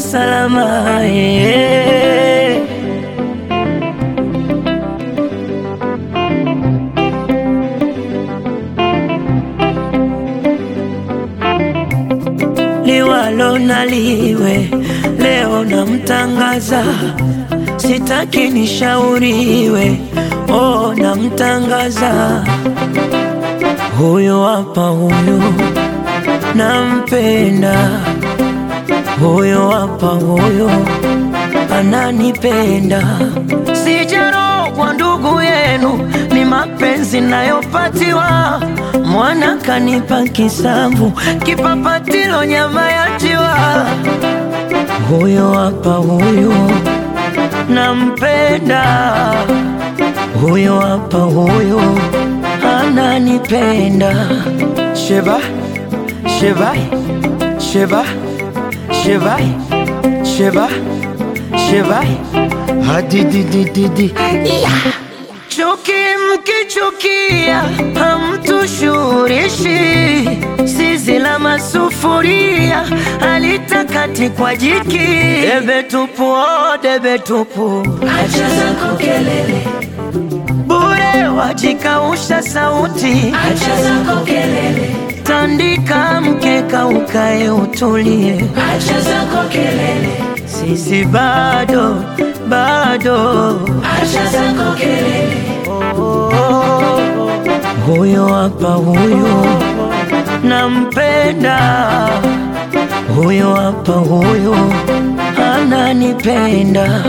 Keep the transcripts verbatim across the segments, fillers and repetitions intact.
salama yeah. Liwalo na liwe, leo namtangaza, sitaki nishauriwe, oh namtangaza. Huyo hapa huyo, nampenda. Huyo hapa huyo, ananipenda. Sijarogwa ndugu yenu, ni mapenzi nayopatiwa. Mwana kanipa kisamvu, kipapatilo nyama ya jiwa. Huyo hapa huyo, nampenda. Huyo hapa huyo, ananipenda. Sheba, sheba, sheba, sheba, sheba, sheba, hadididididi yeah. Chuki mkichukia hamtushurishi, zizi la masufuria halitakati kwa jiki. Debe tupu, oh debe tupu, acha zako kelele, bure wajikausha sauti. Acha zako kelele, tandika mkeka ukae utulie. Acha zako kelele, sisi bado, bado. Acha zako kelele, oh, oh, oh. Huyo hapa huyo, nampenda. Huyo hapa huyo, ananipenda.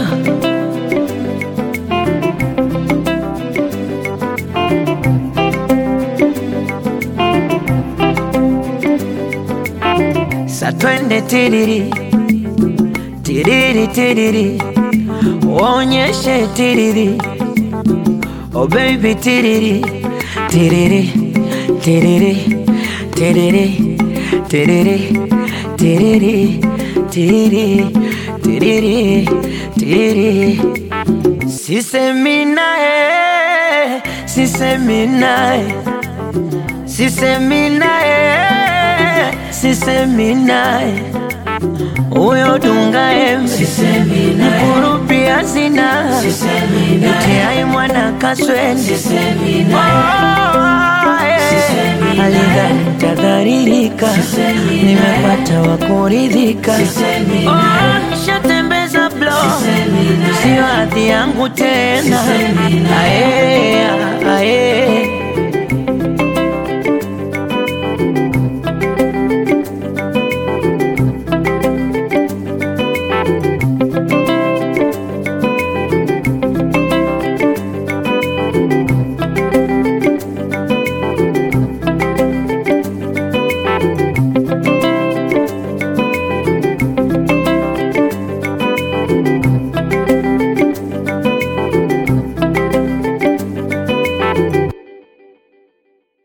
Sa twende tiriri, tiriri tiriri, onyeshe tiriri, oh baby tiriri, tiriri, tiriri, tiriri, tiriri, tiriri, tiriri, tiriri, tiriri. Sisemi nae, sisemi nae, sisemi nae, sisemi nae. Uyo dunga embe, sisemi nae. Mkurupia zina, sisemi nae. Itiai mwana kaswende, sisemi nae. Alidhani nitadharirika, nimepata wakuridhika. Oh, nishatembeza blow, sio hadhi yangu tena. Ae